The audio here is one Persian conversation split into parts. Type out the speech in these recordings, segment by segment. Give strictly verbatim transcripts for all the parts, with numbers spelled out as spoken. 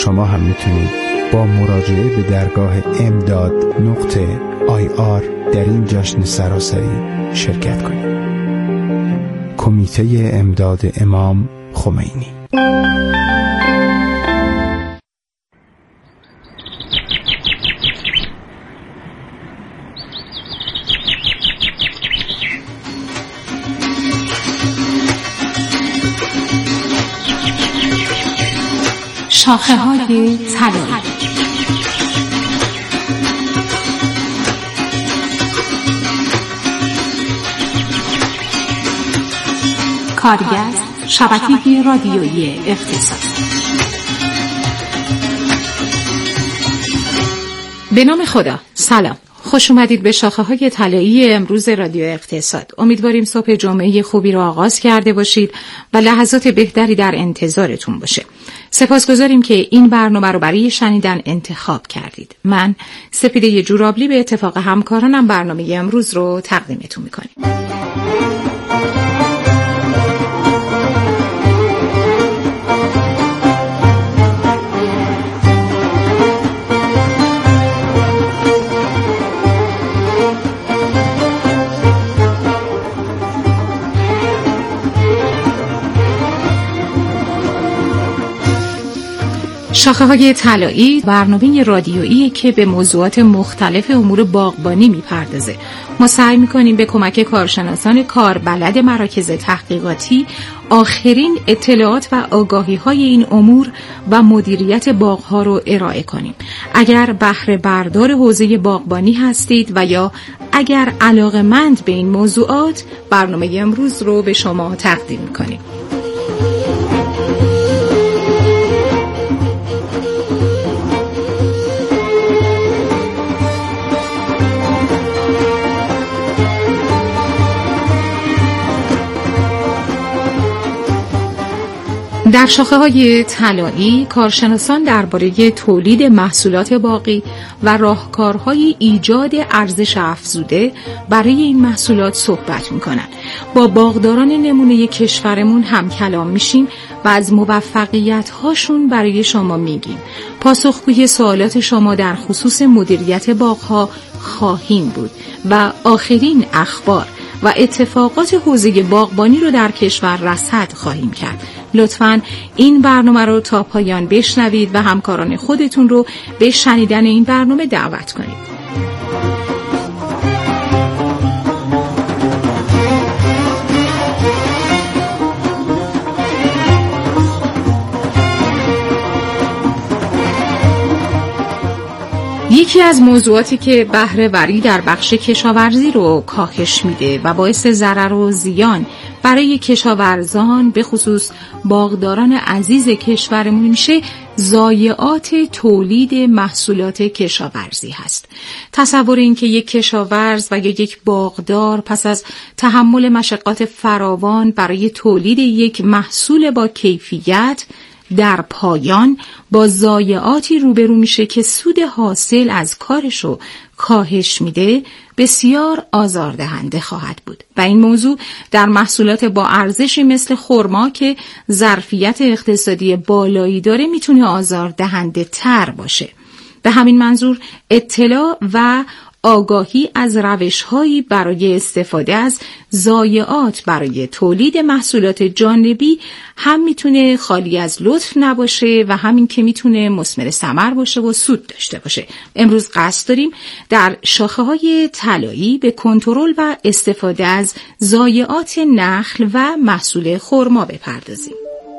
شما هم میتونید با مراجعه به درگاه امداد نقطه آی آر در این جشن سراسری شرکت کنید. کمیته امداد امام خمینی. شاخه‌های طلایی. کارگر شبکه رادیویی اقتصاد. به نام خدا. سلام، خوش اومدید به شاخه‌های طلایی امروز رادیو اقتصاد. امیدواریم صبح جمعه خوبی رو آغاز کرده باشید و لحظات بهتری در انتظارتون باشه. سپاسگزاریم که این برنامه رو برای شنیدن انتخاب کردید. من سپیده جورابلی به اتفاق همکارانم برنامه امروز رو تقدیمتون میکنیم. شاخه‌های طلایی برنامه رادیویی که به موضوعات مختلف امور باغبانی میپردازه. ما سعی میکنیم به کمک کارشناسان کاربلد مراکز تحقیقاتی آخرین اطلاعات و آگاهی‌های این امور و مدیریت باغ‌ها رو ارائه کنیم. اگر بهره بردار حوزه باغبانی هستید و یا اگر علاقه‌مند به این موضوعات، برنامه امروز رو به شما تقدیم میکنیم. در شاخه‌های طلایی کارشناسان درباره تولید محصولات باغی و راهکارهای ایجاد ارزش افزوده برای این محصولات صحبت می‌کنند. با باغداران نمونه کشورمون هم کلام میشیم و از موفقیت‌هاشون برای شما میگیم. پاسخگوی سوالات شما در خصوص مدیریت باغ‌ها خواهیم بود و آخرین اخبار و اتفاقات حوزه باغبانی رو در کشور رصد خواهیم کرد. لطفاً این برنامه رو تا پایان بشنوید و همکاران خودتون رو به شنیدن این برنامه دعوت کنید. یکی از موضوعاتی که بهره وری در بخش کشاورزی رو کاهش میده و باعث ضرر و زیان برای کشاورزان به خصوص باغداران عزیز کشورمون میشه، ضایعات تولید محصولات کشاورزی هست. تصور این که یک کشاورز و یا یک باغدار پس از تحمل مشقات فراوان برای تولید یک محصول با کیفیت در پایان با ضایعاتی روبرو میشه که سود حاصل از کارشو کاهش میده، بسیار آزاردهنده خواهد بود و این موضوع در محصولات با ارزشی مثل خرما که ظرفیت اقتصادی بالایی داره میتونه آزاردهنده تر باشه. به همین منظور اطلاع و آگاهی از روش‌هایی برای استفاده از ضایعات برای تولید محصولات جانبی هم میتونه خالی از لطف نباشه و همین که میتونه مثمر ثمر باشه و سود داشته باشه. امروز قصد داریم در شاخه‌های طلایی به کنترل و استفاده از ضایعات نخل و محصول خرما بپردازیم.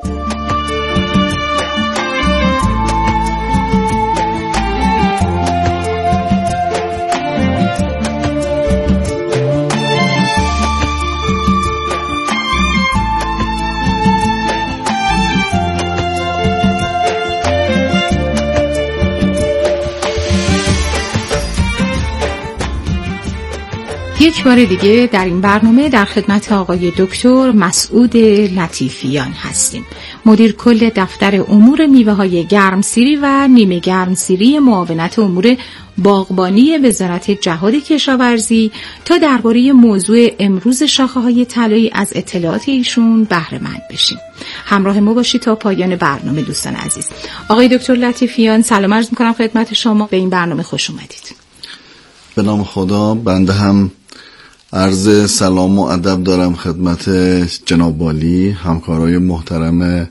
یک بار دیگه در این برنامه در خدمت آقای دکتر مسعود لطیفیان هستیم. مدیر کل دفتر امور میوه‌های گرمسیری و نیمه گرمسیری معاونت امور باغبانی وزارت جهاد کشاورزی تا درباره موضوع امروز شاخه‌های طلایی از اطلاعات ایشون بهره مند بشیم. همراه ما باشید تا پایان برنامه دوستان عزیز. آقای دکتر لطیفیان سلام عرض می‌کنم خدمت شما، به این برنامه خوش اومدید. به نام خدا، بنده هم عرض سلام و ادب دارم خدمت جناب والی، همکارای محترم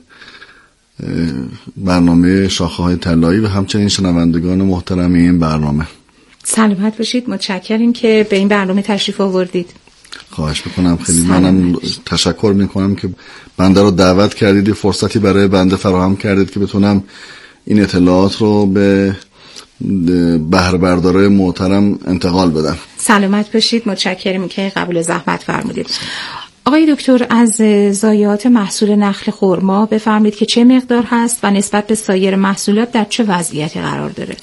برنامه شاخه‌های طلایی و همچنین شنوندگان محترم این برنامه. سلامت باشید، متشکریم که به این برنامه تشریف آوردید. خواهش میکنم، خیلی منم تشکر میکنم که بنده رو دعوت کردید، فرصتی برای بنده فراهم کردید که بتونم این اطلاعات رو به بهره بردارای محترم انتقال بدم. سلامت باشید، متشکریم که قبول زحمت فرمودید. آقای دکتر، از ضایعات محصول نخل خرما بفرمایید که چه مقدار هست و نسبت به سایر محصولات در چه وضعیتی قرار داره؟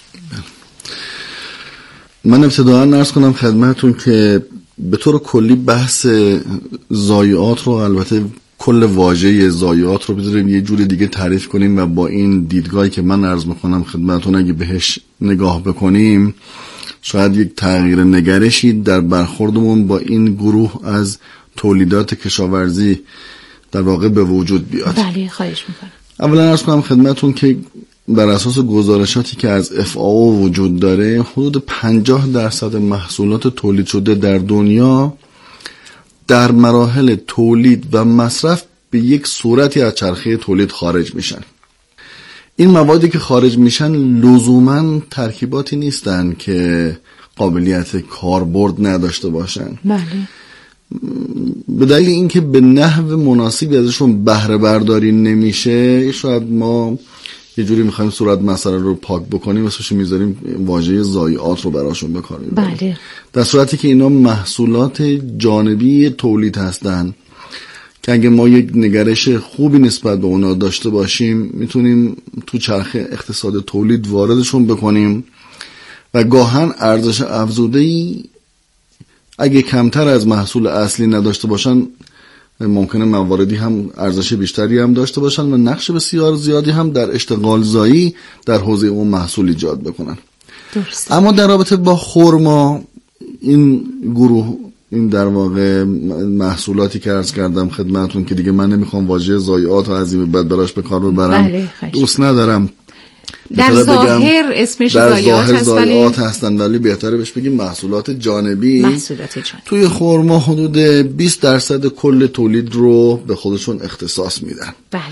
من ابتداً عرض کنم خدمتتون که به طور کلی بحث ضایعات رو، البته کل واژه ضایعات رو بذاریم یه جور دیگه تعریف کنیم و با این دیدگاهی که من عرض میکنم خدمتتون اگه بهش نگاه بکنیم شاید یک تغییر نگرشی در برخوردمون با این گروه از تولیدات کشاورزی در واقع به وجود بیاد. بله، خواهش میکنم. اولا عرض کنم خدمتتون که بر اساس گزارشاتی که از اف آ او وجود داره حدود پنجاه درصد محصولات تولید شده در دنیا در مراحل تولید و مصرف به یک صورتی از چرخه تولید خارج میشن. این موادی که خارج میشن لزوماً ترکیباتی نیستن که قابلیت کاربرد نداشته باشن. بله. به دلیل اینکه به نحو مناسبی ازشون بهره برداری نمیشه، شاید ما یه جوری میخوایم صورت مسئله رو پاک بکنیم واسه میذاریم واژه ضایعات رو براشون بکاریم. بله. در صورتی که اینا محصولات جانبی تولید هستن که اگه ما یک نگرش خوبی نسبت به اونا داشته باشیم میتونیم تو چرخه اقتصاد تولید واردشون بکنیم و گاهن ارزش افزوده‌ای اگه کمتر از محصول اصلی نداشته باشن ممکنه مواردی هم ارزش بیشتری هم داشته باشن و نقش بسیار زیادی هم در اشتغال زایی در حوزه اون محصول ایجاد بکنن. درست. اما در رابطه با خرما این گروه، این در واقع محصولاتی که عرض کردم خدمتون که دیگه من نمیخوام واژه ضایعات و از این بعد براش به کار ببرم، بله، دوست ندارم در ظاهر اسمش ضایعات هست، ضایعات هستن ولی بهتره بهش بگیم محصولات جانبی. محصولات جانبی توی خرما حدود بیست درصد کل تولید رو به خودشون اختصاص میدن. بله.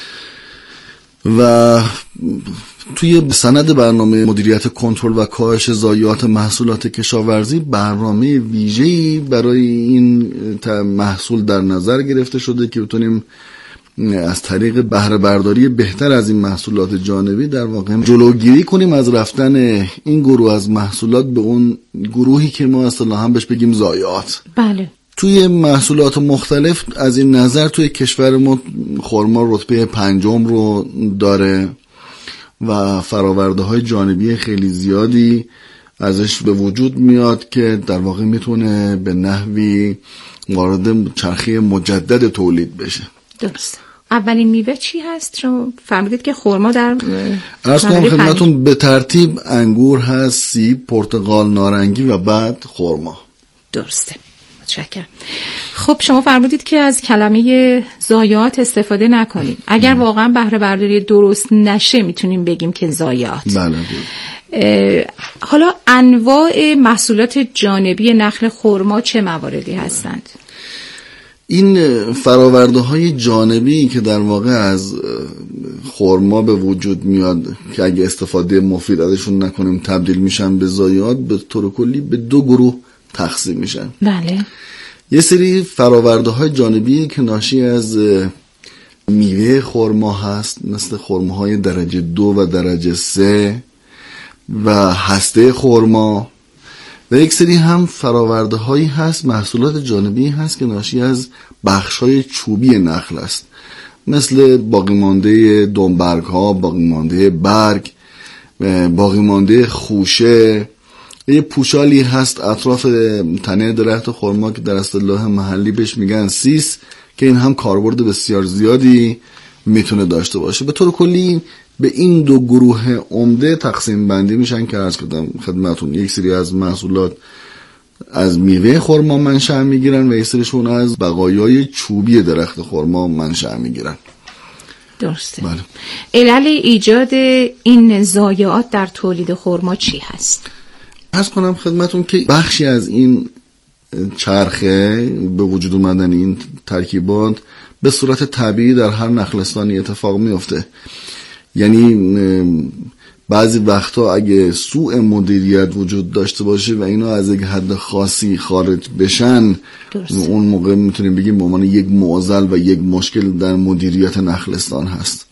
و توی سند برنامه مدیریت کنترل و کاهش ضایعات محصولات کشاورزی برنامه ویژه‌ای برای این محصول در نظر گرفته شده که بتونیم از طریق بهره برداری بهتر از این محصولات جانبی در واقع جلوگیری کنیم از رفتن این گروه از محصولات به اون گروهی که ما اصطلاحاً بهش بگیم ضایعات. بله. توی محصولات مختلف از این نظر توی کشور ما خرما رتبه پنجم رو داره و فراورده های جانبی خیلی زیادی ازش به وجود میاد که در واقع میتونه به نحوی وارد چرخه مجدد تولید بشه. درست. اولین میوه چی هست؟ شما فرمودید که خرما در عرض کنم خدمتتون به ترتیب انگور هست، سیب، پرتقال، نارنگی و بعد خرما. درسته. متشکرم. خب شما فرمودید که از کلمه ضایعات استفاده نکنیم. اگر واقعا بهره برداری درست نشه میتونیم بگیم که ضایعات. بله. حالا انواع محصولات جانبی نخل خرما چه مواردی هستند؟ این فراورده های جانبی که در واقع از خرما به وجود میاد که اگه استفاده مفید ازشون نکنیم تبدیل میشن به ضایعات، به طور کلی به دو گروه تقسیم میشن. بله. یه سری فراورده های جانبی که ناشی از میوه خرما هست، مثل خرما های درجه دو و درجه سه و هسته خرما، و یک سری هم فراورده هایی هست، محصولات جانبی هست که ناشی از بخش های چوبی نخل است، مثل باقی مانده دنبرگ ها، باقی مانده برگ، باقی مانده خوشه. یه پوشالی هست اطراف تنه درخت خرما که در اصطلاح محلی بهش میگن سیس، که این هم کاربرد بسیار زیادی میتونه داشته باشه. به طور کلی به این دو گروه عمده تقسیم بندی میشن که عرض کردم خدمتون. یک سری از محصولات از میوه خرما منشأ میگیرن و یک سریشون از بقایای چوبی درخت خرما منشأ میگیرن. درسته. بله. علل ایجاد این ضایعات در تولید خرما چی هست؟ عرض کنم خدمتون که بخشی از این چرخه به وجود اومدن این ترکیبات به صورت طبیعی در هر نخلستانی اتفاق میفته. یعنی بعضی وقتا اگه سوء مدیریت وجود داشته باشه و اینا از یک حد خاصی خارج بشن، درسته. اون موقع میتونیم بگیم به عنوان یک معضل و یک مشکل در مدیریت نخلستان هست.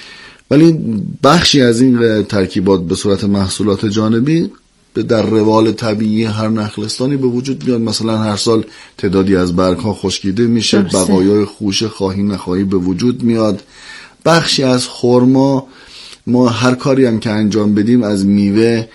ولی بخشی از این ترکیبات به صورت محصولات جانبی در روال طبیعی هر نخلستانی به وجود میاد. مثلا هر سال تعدادی از برگ‌ها خشکیده میشه، بقایای خوشه خواهی نخواهی به وجود میاد. بخشی از خرما ما هر کاری هم که انجام بدیم از میوه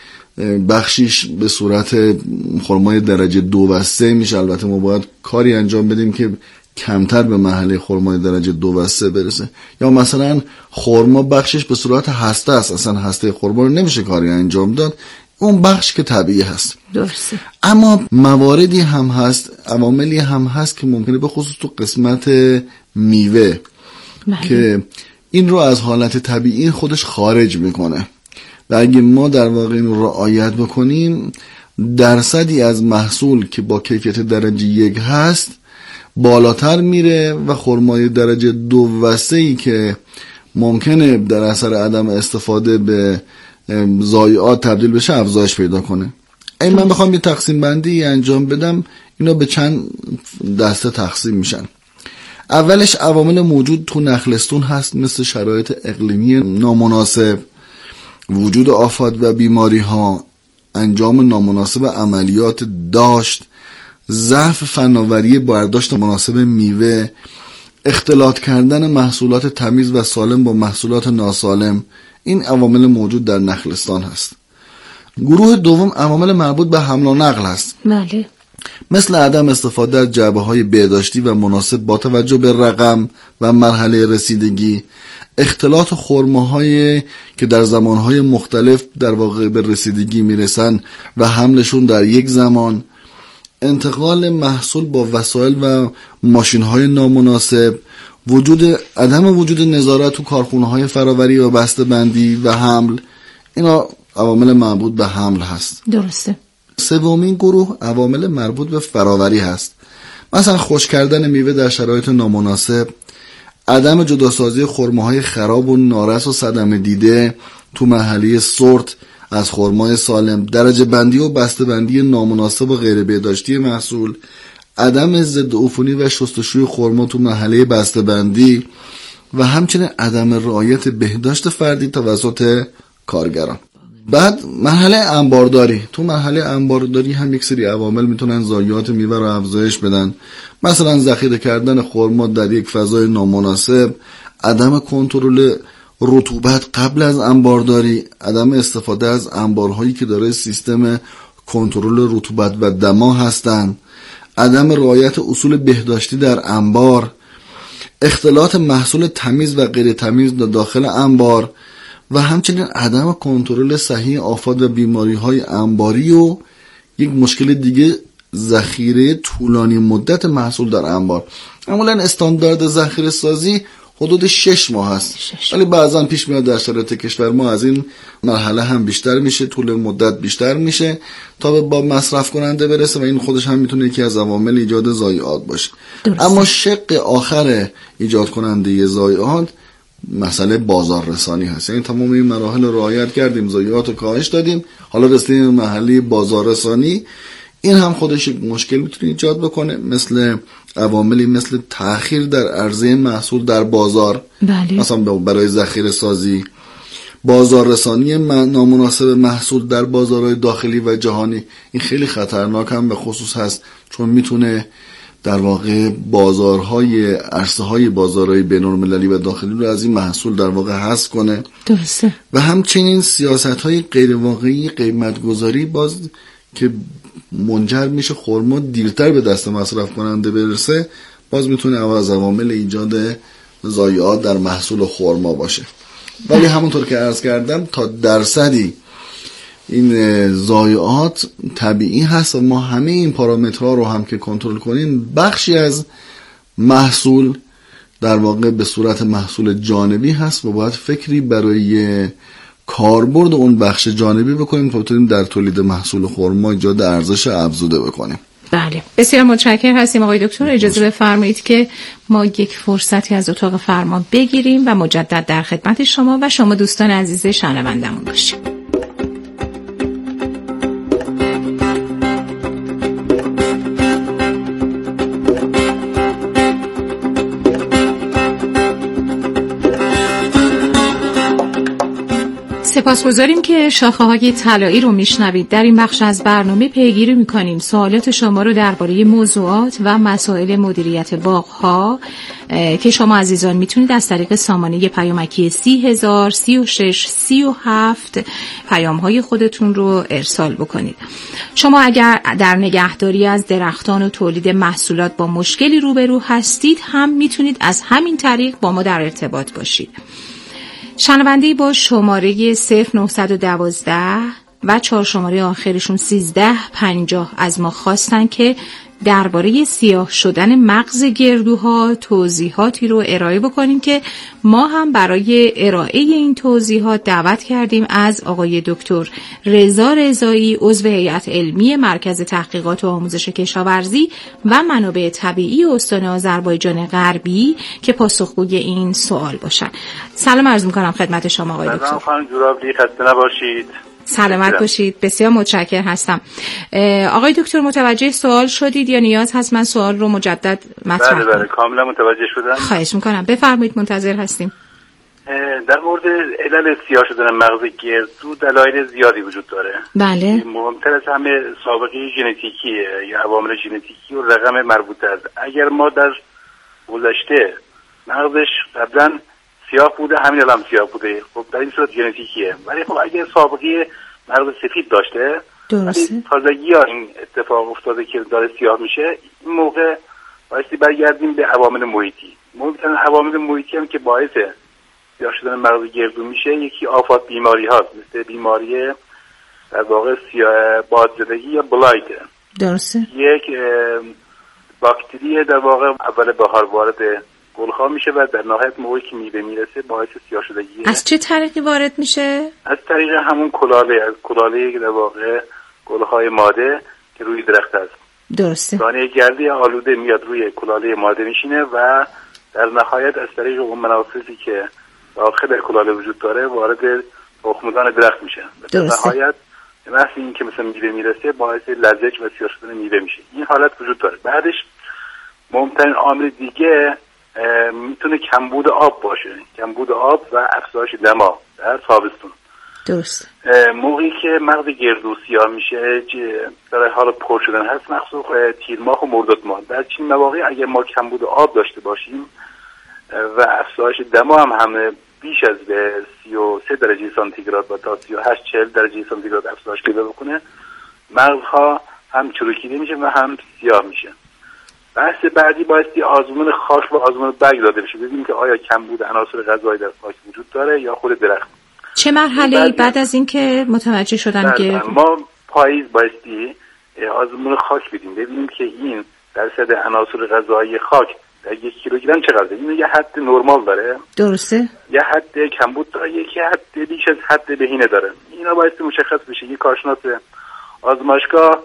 بخشیش به صورت خرمای درجه دو و سه میشه. البته ما باید کاری انجام بدیم که کمتر به مرحله خرمای درجه دو و سه برسه. یا مثلا خرما بخشش به صورت هسته است، اصلا هسته خرما رو نمیشه کاری انجام داد، اون بخش که طبیعی هست. درسته. اما مواردی هم هست، عواملی هم هست که ممکنه به خصوص تو قسمت میوه بله. که این رو از حالت طبیعی خودش خارج میکنه و اگه ما در واقع این رو رعایت بکنیم درصدی از محصول که با کیفیت درجه یک هست بالاتر میره و خرمای درجه دو و سه‌ای که ممکنه در اثر عدم استفاده به ضایعات تبدیل بشه افزایش پیدا کنه. این من بخوام یه تقسیم بندی انجام بدم، اینا به چند دسته تقسیم میشن. اولش عوامل موجود تو نخلستون هست، مثل شرایط اقلیمی نامناسب، وجود آفات و بیماری ها، انجام نامناسب عملیات داشت، ضعف فناوری برداشت مناسب میوه، اختلاط کردن محصولات تمیز و سالم با محصولات ناسالم. این عوامل موجود در نخلستان هست. گروه دوم عوامل مربوط به حمل و نقل هست. بله. مثل عدم استفاده از جعبه‌های بهداشتی و مناسب با توجه به رقم و مرحله رسیدگی، اختلاط خرماهای که در زمانهای مختلف در واقع به رسیدگی میرسن و حملشون در یک زمان، انتقال محصول با وسایل و ماشین‌های نامناسب، وجود عدم وجود نظارت تو کارخونه‌های فراوری و بسته‌بندی و حمل. اینا عوامل مربوط به حمل هست. درسته. سومین گروه عوامل مربوط به فراوری هست. مثلا خشک کردن میوه در شرایط نامناسب، عدم جداسازی خرماهای خراب و نارس و صدمه دیده تو مرحله سورت از خرمای سالم، درجه بندی و بسته بندی نامناسب و غیر بهداشتی محصول، عدم ضد عفونی و شستشوی خرما تو مرحله بسته بندی و همچنین عدم رعایت بهداشت فردی توسط کارگران. بعد مرحله انبارداری. تو مرحله انبارداری هم یک سری عوامل میتونن ضایعات میوه رو افزایش بدن، مثلا ذخیره کردن خرما در یک فضای نامناسب، عدم کنترل رطوبت قبل از انبارداری، عدم استفاده از انبارهایی که داره سیستم کنترل رطوبت و دما هستند، عدم رعایت اصول بهداشتی در انبار، اختلاط محصول تمیز و غیر تمیز در داخل انبار و همچنین عدم کنترل صحیح آفات و بیماری‌های انباری و یک مشکل دیگه ذخیره طولانی مدت محصول در انبار. معمولا استاندارد ذخیره سازی حدود شش ماه هست، ولی بعضا پیش میاد در شرایط کشور ما از این مرحله هم بیشتر میشه، طول مدت بیشتر میشه تا با مصرف کننده برسه و این خودش هم میتونه یکی از عوامل ایجاد ضایعات باشه. درسته. اما شق آخر ایجاد کننده ضایعات مسئله بازار رسانی هست. یعنی تمام این مراحل رو رعایت کردیم، ضایعات رو کاهش دادیم، حالا رسیدیم به مرحله بازار رسانی. این هم خودش یک مشکل میتونه ایجاد بکنه، مثل عواملی مثل تأخیر در عرضه محصول در بازار. بله. مثلا برای ذخیره سازی، بازار رسانی نامناسب محصول در بازارهای داخلی و جهانی. این خیلی خطرناک هم به خصوص هست، چون میتونه در واقع بازارهای عرصه‌های بازارهای بین‌المللی و داخلی رو از این محصول در واقع حذف کنه. درسته. و همچنین سیاست‌های غیر واقعی قیمت‌گذاری باز که منجر میشه خرما دیرتر به دست مصرف کننده برسه، باز میتونه از عوامل ایجاد ضایعات در محصول خرما باشه. ولی همونطور که عرض کردم تا درصدی این ضایعات طبیعی هست و ما همه این پارامترها رو هم که کنترل کنیم، بخشی از محصول در واقع به صورت محصول جانبی هست و باید فکری برای کاربرد اون بخش جانبی بکنیم تا بتونیم در تولید محصول خرما ایجاد ارزش افزوده بکنیم. بله، بسیار متشکرم هستیم آقای دکتر. اجازه بفرمایید که ما یک فرصتی از اتاق فرمان بگیریم و مجدد در خدمت شما و شما دوستان عزیز شنوندمون باشیم. سپاسگزاریم که شاخه‌های طلایی رو میشنوید. در این بخش از برنامه پیگیری میکنیم سوالات شما رو درباره موضوعات و مسائل مدیریت باغ‌ها که شما عزیزان میتونید از طریق سامانه پیامکی سی هزار سی و شش سی و هفت پیام‌های خودتون رو ارسال بکنید. شما اگر در نگهداری از درختان و تولید محصولات با مشکلی روبرو هستید هم میتونید از همین طریق با ما در ارتباط باشید. شنونده‌ای با شماره صفر نه یک دو و چهار شماره آخرشون سیزده پنجاه از ما خواستن که درباره سیاه شدن مغز گردوها توضیحاتی رو ارائه بکنیم که ما هم برای ارائه این توضیحات دعوت کردیم از آقای دکتر رضا رضایی، عضو هیئت علمی مرکز تحقیقات و آموزش کشاورزی و منابع طبیعی استان آذربایجان غربی که پاسخگوی این سوال باشن. سلام عرض می‌کنم خدمت شما آقای دکتر. سلام خانم جورابلی، خسته نباشید. سلامت باشید. بسیار متشکرم هستم. آقای دکتر متوجه سوال شدید یا نیاز هست من سوال رو مجدد مطرح کنم؟ بله بله کاملا متوجه شدم. خواهش میکنم بفرمایید، منتظر هستیم. در مورد علل سیاه شدن مغز گردو دلایل زیادی وجود داره. بله. مهمتر از همه سابقه ژنتیکیه یا عوامل ژنتیکی و رقم مربوطه است. اگر ما در گذشته مغزش قبلا سیاه بوده، همین الان سیاه بوده، خب در این صورت ژنتیکیه. ولی خب اگه سابقه مغز سفید داشته، درسته، تازگی ها این اتفاق افتاده که داره سیاه میشه، این موقع بایستی برگردیم به عوامل محیطی. ممکنه عوامل محیطی هم که باعث سیاه شدن مغز گردو میشه، یکی آفات بیماری هاست، مثل بیماری در واقع سیاه بادزدگی یا بلایت. درسته. یک باکتری در واقع اول بهار وارد گلها میشه و در نهایت موقعی که میوه میرسه باعث سیاه شدگیه. از چه طریقی وارد میشه؟ از طریق همون کلاله، از کلاله که در واقع گلهای ماده که روی درخت هست. درسته. دانه گردی آلوده میاد روی کلاله ماده میشینه و در نهایت از طریق اون منافذی که داخل کلاله وجود داره وارد تخمدان درخت میشه. در نهایت مثل این که مثلا میوه میرسه باعث لرزش و سیاه شدن میوه میشه. این حالت وجود داره. بعدش مهمترین عامل دیگه میتونه کمبود آب باشه، کمبود آب و افزایش دما در تابستون. درست. موقعی که مغز گردو سیاه میشه در حال پر شدن هست، مخصوصا تیر ماه و مرداد ماه. در چین مواقع اگر ما کمبود آب داشته باشیم و افزایش دما هم هم بیش از به سی و سه درجه سانتیگراد و تا سی و هشت چهل درجه سانتیگراد افزایش پیدا بکنه، مغزها هم چروکیده میشه و هم سیاه میشه. بحث بعدی بایستی آزمون خاک و آزمون برگ داده بشه، ببینیم که آیا کمبود عناصر غذایی در خاک وجود داره یا خود درخت. چه مرحله بعد از اینکه متوجه شدن که ما پاییز بایستی آزمون خاک بدیم، ببینیم که این درصد عناصر غذایی خاک در یک کیلوگرم چقدره. این یه حد نرمال داره، درسته، یه حد کمبود داره، یکی حد بیش از حد بهینه داره. اینا بایستی مشخص بشه. یک کارشناس آزمایشگاه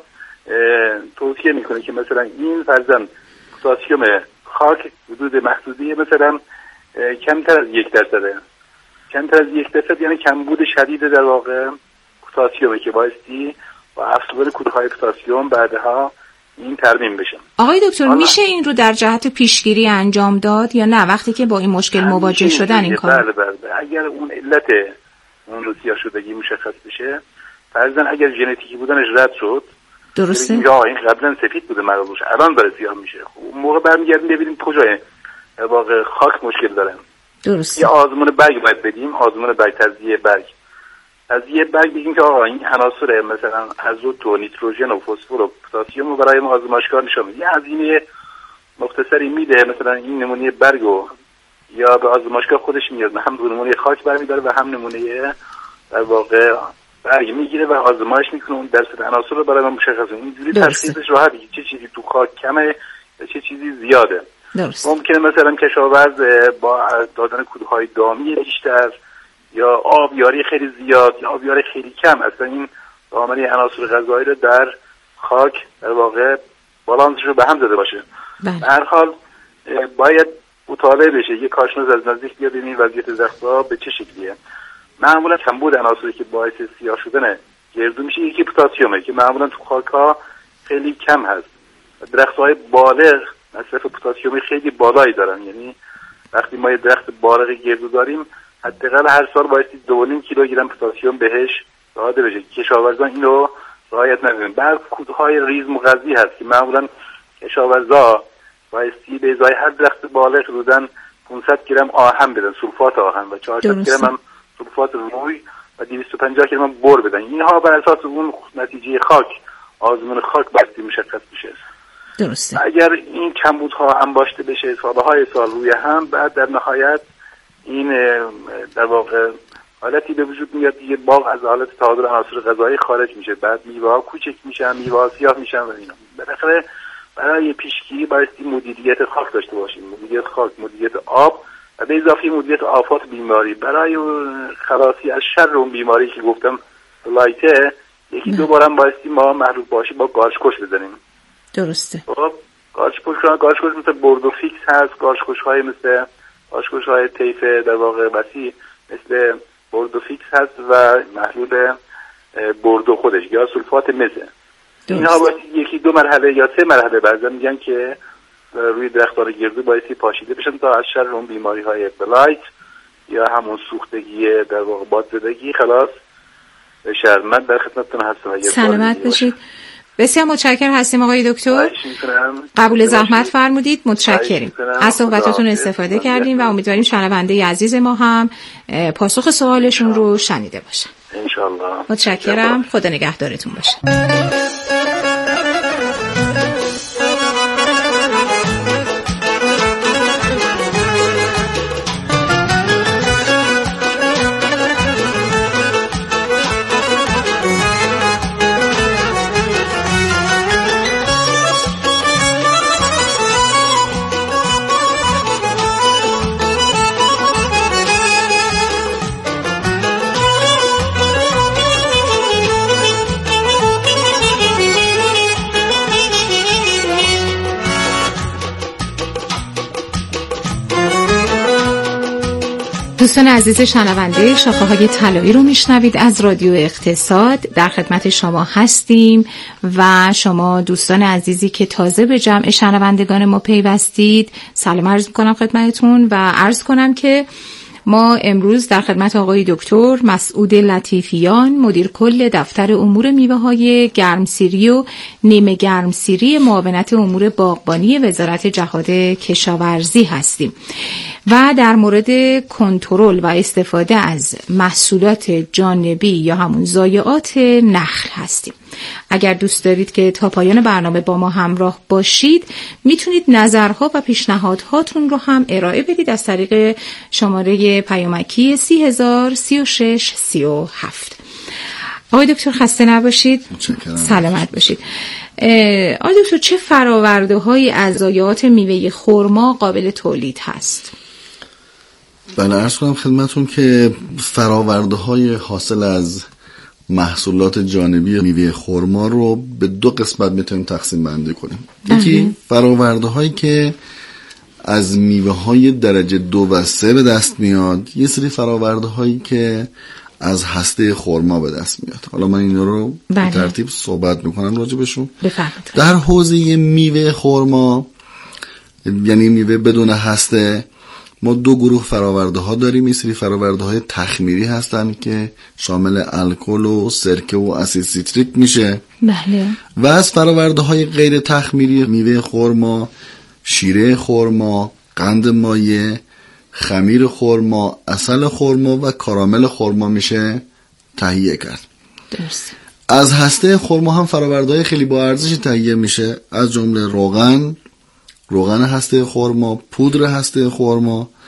توصیه میکنه که مثلا این فرضاً پتاسیم خاک حدود محدوده مثلا کمتر از یک درصده. کمتر از یک درصد یعنی کمبود شدید در واقع پتاسیمه که بایستی با افزودن کودهای پتاسیم بعدها این ترمیم بشه. آقای دکتر میشه این رو در جهت پیشگیری انجام داد یا نه وقتی که با این مشکل مواجه شدن این کار؟ بله بله. اگر اون علت اون رو سیاه شدگی مشخص بشه، فرضاً اگر ژنتیکی بودنش رد شد، درسته، یا این قبلا سفید بوده مغزش الان داره سیاه میشه، اون موقع برمیگردیم ببینیم کجای واقع خاک مشکل داره. درسته. یا آزمون برگ باید بدیم، آزمون برگ، تزیه برگ. تزیه برگ بگیم که آقا این عناصر مثلا آزوت و نیتروژن و فسفر و پتاسیم رو برای ما آزمایشگاه نشون میده. یه هزینه مختصری میده، مثلا این نمونه برگ رو یا به آزمایشگاه خودش میاد، هم نمونه خاک برمیداره و هم نمونه در واقع برگ میگیره و آزمایش میکنه، اون درصد عناصر رو برای ما مشخصه. اینجوری تشخیصش راحته چه چیزی تو خاک کمه یا چه چیزی زیاده. درست. ممکنه مثلا کشاورز با دادن کودهای دامی بیشتر یا آبیاری خیلی زیاد یا آبیاری خیلی کم، اصلا این دامنه عناصر غذایی رو در خاک در واقع بالانسش رو به هم زده باشه. به هر حال باید مطالعه بشه، یه کارشناس از نزدیک بیاد ببینه وضعیت زخم‌ها به چه شکلیه. معمولا کمبود عناصری که باعث سیاه شدن گردو میشه یکی پتاسیمه که معمولا تو خاک‌ها خیلی کم هست. درخت‌های بالغ مصرف پتاسیم خیلی بالایی دارن، یعنی وقتی ما یه درخت بالغ گردو داریم حداقل هر سال باید دو و نیم کیلوگرم پتاسیم بهش داده بشه. کشاورزان اینو رعایت نمی‌کنن. بعض کودهای ریز مغذی هست که معمولا کشاورزا بایستی به ازای هر درخت بالغ رودن پانصد گرم آهن بدن، سولفات آهن، و چهارصد گرم هم سولفات روی و دویست و پنجاه گرم هم بور بدن. اینها بر اساس اون نتیجه خاک، آزمون خاک بایستی مشخص بشه. درسته. اگر این کمبودها انباشته بشه سالهای سال روی هم، بعد در نهایت این در واقع حالتی به وجود میاد دیگه باغ از حالت تعادل عناصر غذایی خارج میشه، بعد میوه‌ها کوچک میشن، میوه‌ها سیاه میشن و اینا. بالاخره برای پیشگیری بایستی مدیریت خاک داشته باشیم، مدیریت خاک، مدیریت آب و به اضافه مدیریت آفات بیماری. برای خلاصی از شر اون بیماری که گفتم لایته، یکی دو بارم بایستی ما محلول باشی با گارشکش بزنیم. درسته. خب گارشکش گارشکش مثل بوردوفیکس هست، گارشکش‌های مثل گارشکش‌های طیف در واقع وسیع مثل بوردوفیکس هست و محلول بوردو خودش یا سولفات مزه. اینها باید یکی دو مرحله یا سه مرحله بعضا میگن که روی درختان گردو بایستی پاشیده بشن تا از شر اون بیماری‌های بلایت یا همون سوختگی در واقع بادزدگی خلاص بشن. من در خدمتتون هستم. سلامت باشید. بسیار متشکرم هستیم آقای دکتر. قبول زحمت فرمودید. متشکریم. از صحبتاتون استفاده کردیم و امیدواریم شنونده عزیز ما هم پاسخ سوالشون رو شنیده باشن. انشالله. متشکرم. خدا نگهدارتون باشه. دوستان عزیز شنونده، شاخه‌های طلایی رو میشنوید از رادیو اقتصاد. در خدمت شما هستیم و شما دوستان عزیزی که تازه به جمع شنوندگان ما پیوستید سلام عرض میکنم خدمتتون و عرض کنم که ما امروز در خدمت آقای دکتر مسعود لطیفیان، مدیر کل دفتر امور میوه‌های گرمسیری و نیمه گرمسیری معاونت امور باغبانی وزارت جهاد کشاورزی هستیم و در مورد کنترل و استفاده از محصولات جانبی یا همون ضایعات نخل هستیم. اگر دوست دارید که تا پایان برنامه با ما همراه باشید، میتونید نظرها و پیشنهادهاتون رو هم ارائه بدید از طریق شماره پیامکی سی هزار سی و شش سی و هفت. آقای دکتر خسته نباشید. سلامت باشید. آقای دکتر چه فراورده هایی از ضایعات میوه خرما قابل تولید هست؟ بله، عرض کنم خدمتون که فراورده های حاصل از محصولات جانبی میوه خرما رو به دو قسمت میتونیم تقسیم بندی کنیم. یکی فراورده هایی که از میوه های درجه دو و سه به دست میاد، یه سری فراورده هایی که از هسته خرما به دست میاد. حالا من این رو به ترتیب صحبت میکنم راجع بهشون. در حوزه میوه خرما یعنی میوه بدون هسته، ما دو گروه فراورده ها داریم. این سری فراورده های تخمیری هستن که شامل الکل و سرکه و اسید سیتریک میشه. بله. و از فراورده های غیر تخمیری میوه خرما، شیره خرما، قند مایع، خمیر خرما، عسل خرما و کارامل خرما میشه تهیه کرد. درست. از هسته خرما هم فراورده های خیلی با ارزش تهیه میشه، از جمله روغن، روغن هسته خرما، پودر هسته خرما،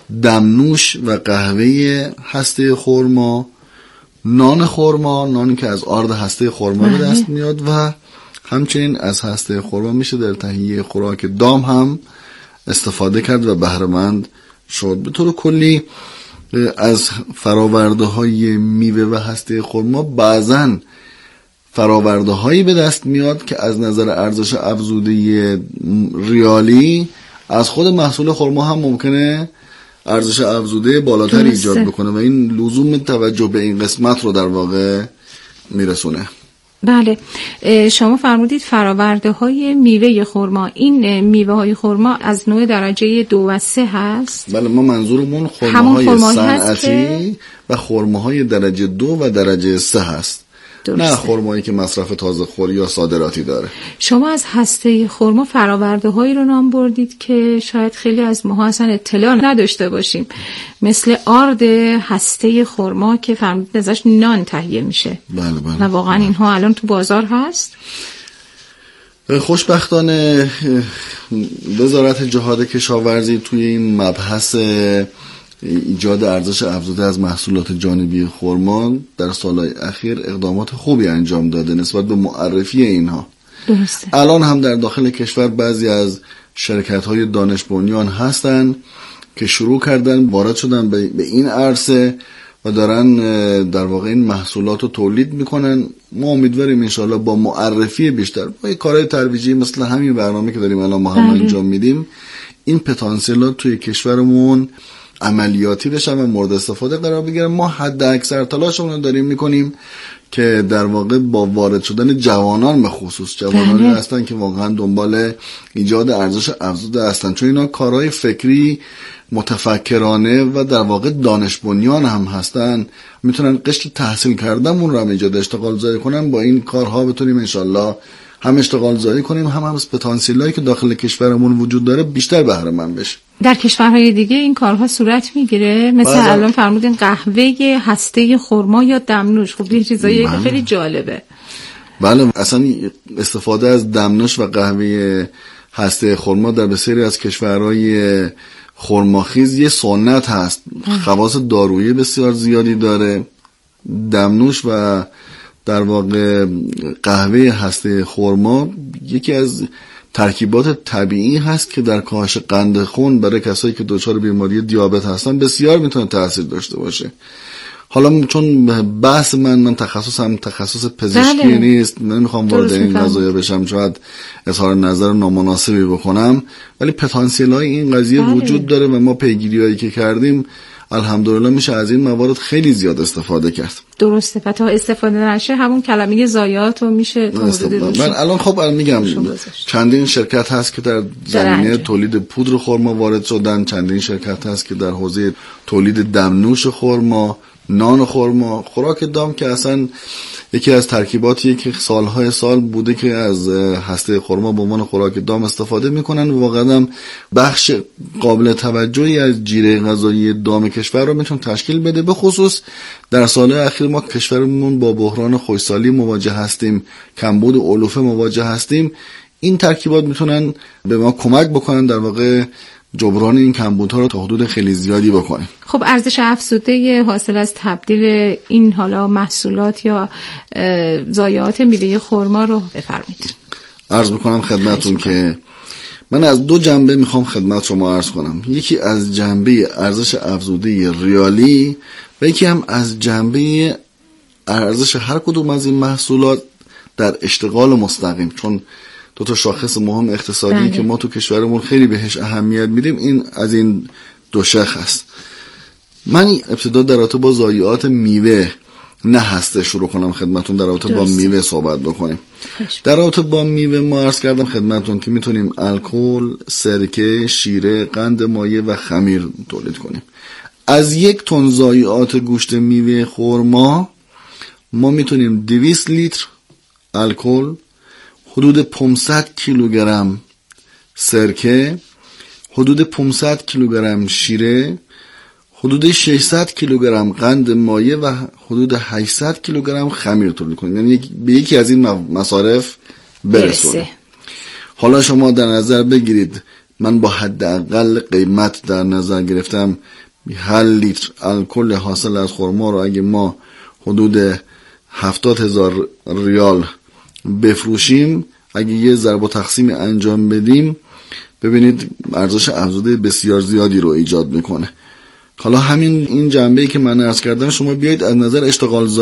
دمنوش و قهوه هسته خرما، نان خرما، نانی که از آرد هسته خرما به دست میاد و همچنین از هسته خرما میشه در تهیه خوراک دام هم استفاده کرد و بهره‌مند شد. به طور کلی از فراورده های میوه و هسته خرما بعضن فراورده هایی به دست میاد که از نظر ارزش افزوده ریالی از خود محصول خرما هم ممکنه ارزش افزوده بالاتر ایجاد بکنه و این لزوم توجه به این قسمت رو در واقع میرسونه. بله، شما فرمودید فراورده های میوه خرما، این میوه های خرما از نوع درجه دو و سه هست؟ بله، ما منظورمون خرماهای صنعتی و خرماهای درجه دو و درجه سه هست. درسته. نه خرمایی که مصرف تازه خوری یا صادراتی داره. شما از هسته خرما فراورده هایی رو نام بردید که شاید خیلی از ماها اصلا اطلاع نداشته باشیم، مثل آرد هسته خرما که فرمودید ازش نان تهیه میشه. بله بله. و واقعا اینها الان تو بازار هست؟ خوشبختانه وزارت جهاد کشاورزی توی این مبحث ایجاد ارزش افزوده از محصولات جانبی خرما در سالهای اخیر اقدامات خوبی انجام داده نسبت به معرفی اینها. درسته. الان هم در داخل کشور بعضی از شرکت‌های دانش بنیان هستن که شروع کردن وارد شدن به این عرصه و دارن در واقع این محصولات رو تولید میکنن. ما امیدواریم انشاءالله با معرفی بیشتر، با کارهای ترویجی مثل همین برنامه که داریم الان ما هم انجام میدیم، این پتانسیلات توی کشورمون عملیاتی بشن و مورد استفاده قرار بگیرن. ما حد اکثر تلاشمون رو داریم میکنیم که در واقع با وارد شدن جوانان، به خصوص جوانانی هستن که واقعا دنبال ایجاد ارزش افزوده هستن، چون اینا کارهای فکری متفکرانه و در واقع دانش بنیان هم هستن، میتونن قشر تحصیل کردنمون رو هم ایجاد اشتغال زایی کنن. با این کارها بتونیم انشالله هم اشتغال زایی کنیم، هم هم از پتانسیلایی که داخل کشورمون وجود داره بیشتر بهره مند بشه. در کشورهای دیگه این کارها صورت میگیره؟ مثل بله. الان فرمودین قهوه هسته خرما یا دمنوش، خب این چیزایی که خیلی جالبه. بله، اصلا استفاده از دمنوش و قهوه هسته خرما در بسیاری از کشورهای خرماخیز یه سنت هست. خواص دارویی بسیار زیادی داره. دمنوش و در واقع قهوه هسته خرما یکی از ترکیبات طبیعی هست که در کاهش قند خون برای کسایی که دچار بیماری دیابت هستن بسیار میتونه تاثیر داشته باشه. حالا چون بحث من من تخصصم تخصص پزشکی بله. نیست، نمیخوام وارد این قضايا بشم، شاید اظهار نظر نامناسبی بکنم، ولی پتانسیل‌های این قضیه بله. وجود داره و ما پیگیری‌هایی که کردیم الحمدلله میشه از این موارد خیلی زیاد استفاده کرد. درسته، و تا استفاده نشه همون کلمه ضایعات رو میشه من الان خب الان میگم چندین شرکت هست که در زمینه تولید پودر خرما وارد شدن، چندین شرکت هست که در حوزه تولید دمنوش خرما، نان خرما، خوراک دام که اصلا یکی از ترکیباتیه که سالهای سال بوده که از هسته خرما به عنوان خوراک دام استفاده میکنن و واقعا بخش قابل توجهی از جیره غذایی دام کشور رو میتونه تشکیل بده. به خصوص در سالهای اخیر ما کشورمون با بحران خشکسالی مواجه هستیم، کمبود علوفه مواجه هستیم. این ترکیبات میتونن به ما کمک بکنن در واقع جبران این کمبودها رو تا حدود خیلی زیادی بکنیم. خب ارزش افزوده حاصل از تبدیل این حالا محصولات یا ضایعات میوه خرما رو بفرمایید. عرض میکنم خدمتون که من از دو جنبه میخوام خدمت شما عرض کنم. یکی از جنبه ارزش افزوده ریالی و یکی هم از جنبه ارزش هر کدوم از این محصولات در اشتغال مستقیم، چون دو تا شاخص مهم اقتصادی بله. که ما تو کشورمون خیلی بهش اهمیت میدیم، این از این دو شاخص است. من ابتدا در رابطه با ضایعات میوه نه هسته شروع کنم خدمتون، در رابطه با میوه صحبت بکنیم. در رابطه با میوه ما عرض کردم خدمتون که میتونیم الکل، سرکه، شیره، قند مایع و خمیر تولید کنیم. از یک تن ضایعات گوشت میوه خرما ما میتونیم دویست لیتر الکل، حدود پانصد کیلوگرم سرکه، حدود پانصد کیلوگرم شیره، حدود ششصد کیلوگرم قند مایع و حدود هشتصد کیلوگرم خمیر تولید کنیم، یعنی به یکی از این مصارف برسونه. حالا شما در نظر بگیرید من با حداقل قیمت در نظر گرفتم هر لیتر الکل حاصل از خرما رو اگه ما حدود هفتاد هزار ریال بفروشیم، اگه یه ضرب و تقسیم انجام بدیم، ببینید ارزش افزوده بسیار زیادی رو ایجاد میکنه. حالا همین این جنبه‌ای که من عرض کردم شما بیایید از نظر اشتغال